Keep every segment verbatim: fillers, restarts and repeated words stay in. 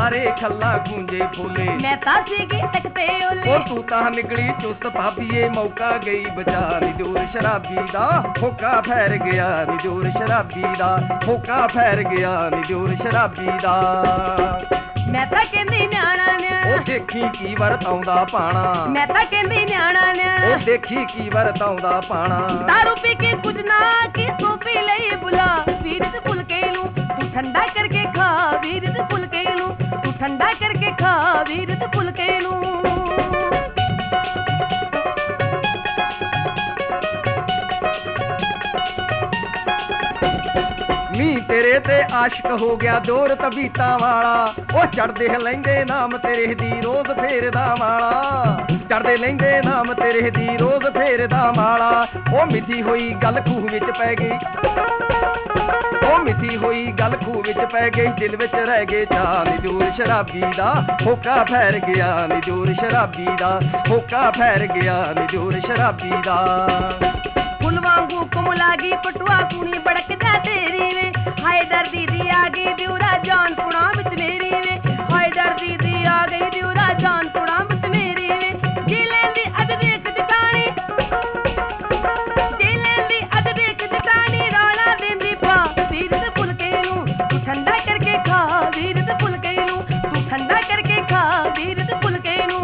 ਸਾਰੇ ਖੱਲਾ ਗੂੰਜੇ ਫੋਲੇ ਮੈਂ ਤਾਂ ਸੀਗੀ ਤੱਕਤੇ ਓਲੇ ਉਹ ਤੂੰ ਤਾਂ ਨਿਕਲੀ ਚੁਸਤ ਭਾਬੀਏ ਮੌਕਾ ਗਈ ਬਚਾ ਨੀ ਜੋਰ ਸ਼ਰਾਬੀ ਦਾ ਹੋਕਾ ਫੈਰ ਗਿਆ ਨੀ ਜੋਰ ਸ਼ਰਾਬੀ ਦਾ ਹੋਕਾ ਫੈਰ ਗਿਆ ਨੀ ਜੋਰ ਸ਼ਰਾਬੀ ਦਾ ਮੈਂ ਤਾਂ ਕਹਿੰਦੀ ਨਿਆਣਾ ਨਿਆਣਾ ਉਹ ਦੇਖੀ ਕੀ ਵਰਤਾਉਂਦਾ ਪਾਣਾ ਮੈਂ ਤਾਂ ਕਹਿੰਦੀ ਨਿਆਣਾ ਨਿਆਣਾ ਉਹ ਦੇਖੀ ਕੀ ਵਰਤਾਉਂਦਾ ਪਾਣਾ ਦਾਰੂ ਪੀ ਕੇ ਕੁਝ ਨਾ ਕੀ ਸੋਪੀ ਲਈ ਬੁਲਾ ਵੀਰ ਤੇ ਫੁਲਕੇ ਨੂੰ ਤੂੰ ਠੰਡਾ ਕਰਕੇ ਖਾ ਵੀਰ ਤੇ ਫੁਲਕੇ ਨੂੰ ਤੂੰ ਠੰਡਾ ਕਰਕੇ ਖਾ ਵੀਰ ਤੇ ਫੁਲਕੇ ਨੂੰ ਨੀ ਤੇਰੇ ਤੇ ਆਸ਼ਕ ਹੋ ਗਿਆ ਦੌਰ ਤਬੀਤਾਂ ਵਾਲਾ ਉਹ ਚੜਦੇ ਲੈਂਦੇ ਨਾਮ ਤੇਰੇ ਦੀ ਰੋਜ਼ ਫੇਰਦਾ ਵਾਲਾ ਚੜਦੇ ਲੈਂਦੇ ਨਾਮ ਤੇਰੇ ਦੀ ਰੋਜ਼ ਫੇਰਦਾ ਵਾਲਾ ਉਹ ਮਿੱਠੀ ਹੋਈ ਗੱਲ ਖੂਹ ਵਿੱਚ ਪੈ ਗਈ ਉਹ ਮਿੱਠੀ ਹੋਈ ਗੱਲ ਖੂਹ ਵਿੱਚ ਪੈ ਗਈ ਦਿਲ ਵਿੱਚ ਰਹਿ ਗਏ ਚਾਹ ਨੀ ਜੋਰ ਸ਼ਰਾਬੀ ਦਾ ਹੋਕਾ ਫੈਰ ਗਿਆ ਨੀ ਜੋਰ ਸ਼ਰਾਬੀ ਦਾ ਹੋਕਾ ਫੈਰ ਗਿਆ ਨੀ ਜੋਰ ਸ਼ਰਾਬੀ ਦਾ ਫੁੱਲ ਵਾਂਗੂ ਕੁਮਲਾ ਗਈ ਪਟੂਆ ਕੁਣੀ ਬੜਕ ਜਾ ਤੇਰੀ ਵੇ ਹਾਏ ਦਰਦੀ ਦੀ ਆ ਗਈ ਦਿਉਰਾ ਜਾਨ ਪੁਣਾ ਵਿੱਚ ਮੇਰੀ ਵੇ ਹਾਏ ਦਰਦੀ ਦੀ ਆ ਗਈ ਦਿਉਰਾ ਜਾਨ ਪੁਣਾ ਵਿੱਚ ਮੇਰੀ ਵੇ ਜੀ ਲੈਂਦੀ ਅੱਜ ਦੇਖ ਜਟਾਣੀ ਜੀ ਲੈਂਦੀ ਅੱਜ ਦੇਖ ਜਟਾਣੀ ਰੌਲਾ ਦਿੰਦੀ ਪਾ ਵੀਰ ਤੇ ਫੁਲਕੇ ਨੂੰ ਤੂੰ ਠੰਡਾ ਕਰਕੇ ਖਾ ਵੀਰ ਤੇ ਫੁਲਕੇ ਨੂੰ ਤੂੰ ਠੰਡਾ ਕਰਕੇ ਖਾ ਵੀਰ ਤੇ ਫੁਲਕੇ ਨੂੰ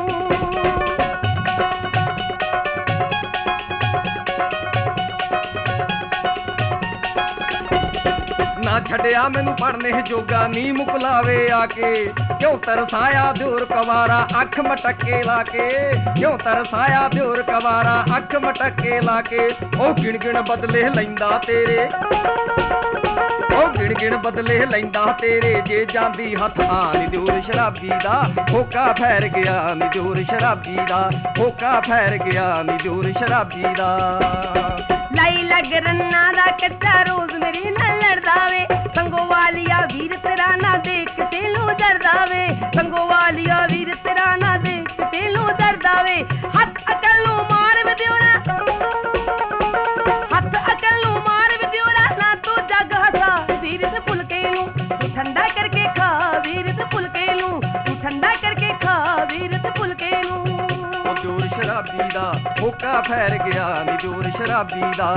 ਨਾ ਛੱਡਿਆ ਮੈਨੂੰ ਪੜਨੇ ਜੋਗਾ ਨੀ ਮੁਕਲਾਵੇ ਆ ਕੇ ਕਿਉਂ ਤਰਸਾਇਆ ਦਿਉਰ ਕਵਾਰਾ ਅੱਖ ਮਟਕੇ ਲਾ ਕੇ ਕਿਉਂ ਤਰਸਾਇਆ ਦਿਉਰ ਕਵਾਰਾ ਅੱਖ ਮਟਕੇ ਲਾ ਕੇ ਉਹ ਗਿਣ ਗਿਣ ਬਦਲੇ ਲੈਂਦਾ ਤੇਰੇ ਉਹ ਗਿਣ ਗਿਣ ਬਦਲੇ ਲੈਂਦਾ ਤੇਰੇ ਜੇ ਜਾਂਦੀ ਹੱਥ ਆ ਨੀ ਦਿਉਰ ਸ਼ਰਾਬੀ ਦਾ ਹੋਕਾ ਫੈਰ ਗਿਆ ਨੀ ਦਿਉਰ ਸ਼ਰਾਬੀ ਦਾ ਹੋਕਾ ਫੈਰ ਗਿਆ ਨੀ ਦਿਉਰ ਸ਼ਰਾਬੀ ਦਾ ਲਾਈ ਲੱਗ ਰੰਨਾ ਦਾ ਕੱਚਾ ਰੋਜ਼ ਮੇਰੀ ਨਾਲ ਲੜਦਾ ਵੇ ਸੰਗੋ ਵਾਲੀਆ ਵੀਰ ਤੇਰਾ ਨਾ ਦੇਖ ਤੈਨੂੰ ਡਰਦਾ ਵੇ ਸੰਗੋ ਵਾਲੀਆ ਵੀਰ ਤੇਰਾ ਨਾ ਦੇਖ ਤੈਨੂੰ ਡਰਦਾ ਵੇ ਹੱਥ ਅਕਲ ਨੂੰ ਮਾਰ ਵਿਦਿਓਰਾ ਹੱਥ ਅਕਲ ਨੂੰ ਮਾਰ ਵਿਦਿਓਰਾ ਨਾ ਤੂੰ ਜੱਗ ਹਸਾ ਵੀਰ ਤੇ ਫੁਲਕੇ ਨੂੰ ਤੂੰ ਠੰਡਾ ਕਰਕੇ ਖਾ ਵੀਰ ਤੇ ਫੁਲਕੇ ਨੂੰ ਤੂੰ ਠੰਡਾ ਕਰਕੇ ਖਾ ਵੀਰ ਤੇ ਫੁਲਕੇ ਨੂੰ ਜੋਰ ਸ਼ਰਾਬੀ ਦਾ ਹੋਕਾ ਫੈਰ ਗਿਆ ਨੀ ਜੋਰ ਸ਼ਰਾਬੀ ਦਾ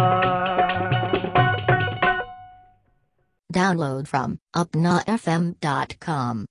Download from upna f m dot com